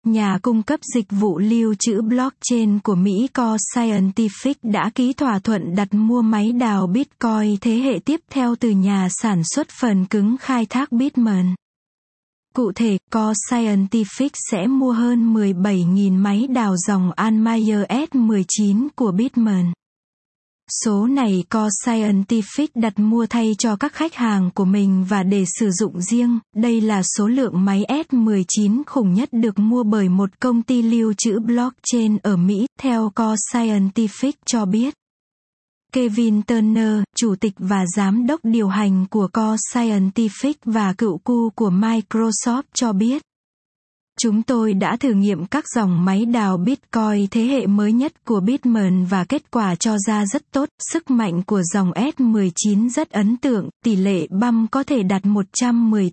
nhà cung cấp dịch vụ lưu trữ blockchain của Mỹ Core Scientific đã ký thỏa thuận đặt mua máy đào Bitcoin thế hệ tiếp theo từ nhà sản xuất phần cứng khai thác Bitmain. Cụ thể, Core Scientific sẽ mua hơn 17.000 máy đào dòng Antminer S19 của Bitmain. Số này Core Scientific đặt mua thay cho các khách hàng của mình và để sử dụng riêng. Đây là số lượng máy S19 khủng nhất được mua bởi một công ty lưu trữ blockchain ở Mỹ, theo Core Scientific cho biết. Kevin Turner, chủ tịch và giám đốc điều hành của Core Scientific và cựu CU của Microsoft cho biết. Chúng tôi đã thử nghiệm các dòng máy đào Bitcoin thế hệ mới nhất của Bitmain và kết quả cho ra rất tốt. Sức mạnh của dòng S19 rất ấn tượng, tỷ lệ bump có thể đạt 110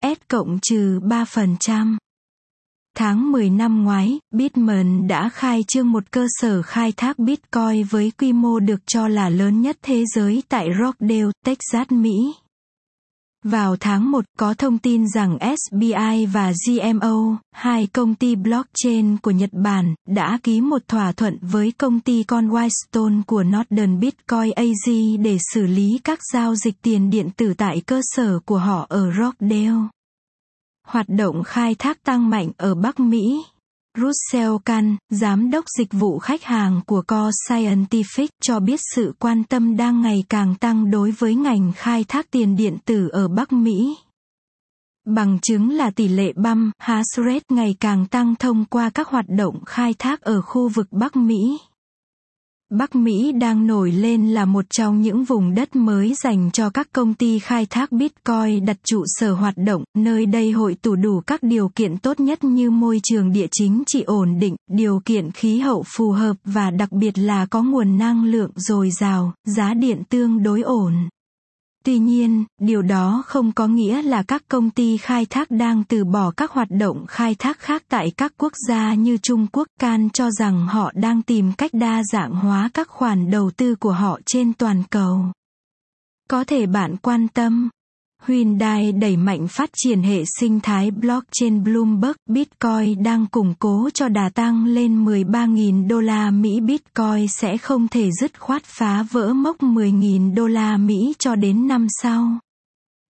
THz-3%. Tháng 10 năm ngoái, Bitmain đã khai trương một cơ sở khai thác Bitcoin với quy mô được cho là lớn nhất thế giới tại Rockdale, Texas, Mỹ. Vào tháng 1, có thông tin rằng SBI và GMO, hai công ty blockchain của Nhật Bản, đã ký một thỏa thuận với công ty con Whitestone của Northern Bitcoin AG để xử lý các giao dịch tiền điện tử tại cơ sở của họ ở Rockdale. Hoạt động khai thác tăng mạnh ở Bắc Mỹ. Russell Kahn, giám đốc dịch vụ khách hàng của Core Scientific, cho biết sự quan tâm đang ngày càng tăng đối với ngành khai thác tiền điện tử ở Bắc Mỹ. Bằng chứng là tỷ lệ bump hash rate ngày càng tăng thông qua các hoạt động khai thác ở khu vực Bắc Mỹ. Bắc Mỹ đang nổi lên là một trong những vùng đất mới dành cho các công ty khai thác Bitcoin đặt trụ sở hoạt động, nơi đây hội tụ đủ các điều kiện tốt nhất như môi trường địa chính trị ổn định, điều kiện khí hậu phù hợp và đặc biệt là có nguồn năng lượng dồi dào, giá điện tương đối ổn. Tuy nhiên, điều đó không có nghĩa là các công ty khai thác đang từ bỏ các hoạt động khai thác khác tại các quốc gia như Trung Quốc. Kahn cho rằng họ đang tìm cách đa dạng hóa các khoản đầu tư của họ trên toàn cầu. Có thể bạn quan tâm. Hyundai đẩy mạnh phát triển hệ sinh thái blockchain Bloomberg. Bitcoin đang củng cố cho đà tăng lên 13.000 đô la Mỹ. Bitcoin sẽ không thể dứt khoát phá vỡ mốc 10.000 đô la Mỹ cho đến năm sau.